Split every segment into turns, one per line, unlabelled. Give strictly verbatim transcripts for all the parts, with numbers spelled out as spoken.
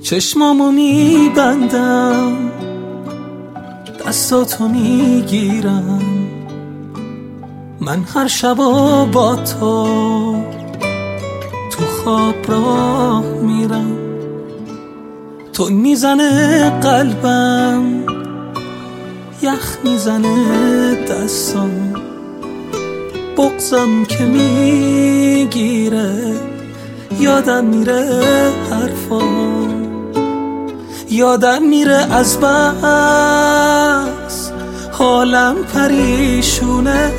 چشمامو میبندم، دستاتو میگیرم، من هر شبا با تو تو خواب راه میرم. تو میزنه قلبم، یخ میزنه دستم، بغضم که میگیره، یادم میره حرفام، یادم میره از بس حالم پریشونه.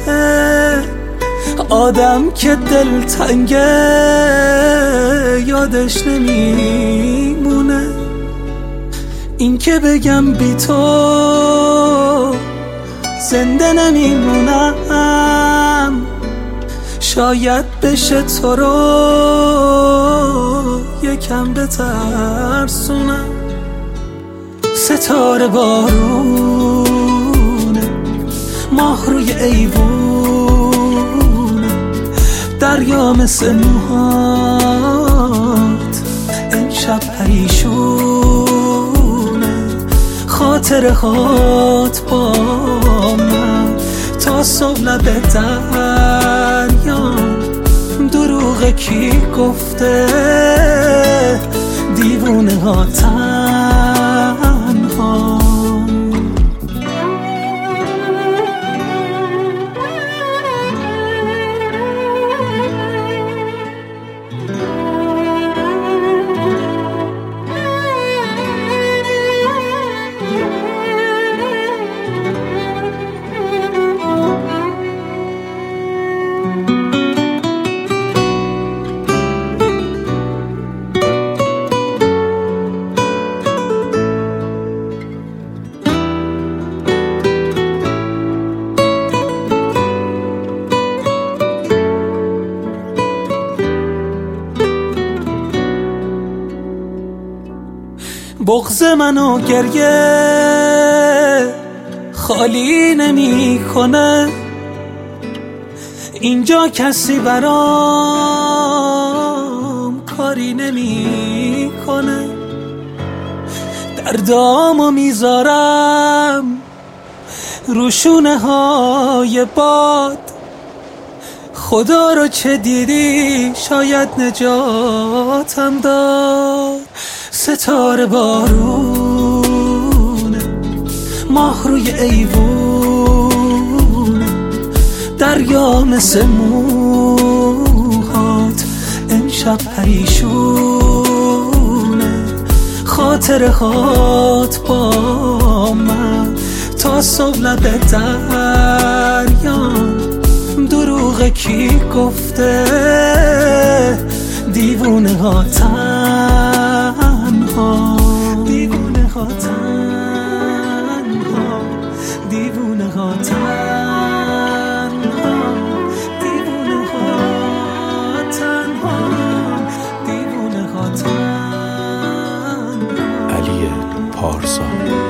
آدم که دل تنگه یادش نمیمونه. این که بگم بی تو زنده نمیمونم، شاید بشه تو رو یکم بترسونم. ستاره بارونه، ماه روی ایوونه، دریا مثل موهات امشب پریشونه. خاطر هات با من تا صبح لب دریا، دروغ کی گفته دیوونه ها تنها. بغض منو گریه خالی نمی کنه، اینجا کسی برام کاری نمی کنه. دردامو میذارم روشونه های باد، خدا رو چه دیدی شاید نجاتم داد. ستاره بارونه، ماه روی ایوونه، دریا مثل موهات امشب پریشونه. خاطر هات با من تا صبح لب دریا، دروغ کی گفته دیوونه ها تنها، دیوونه ها تنها، دیوونه ها تنها، دیوونه ها تنها، دیوونه ها تنها.
علی پارسا.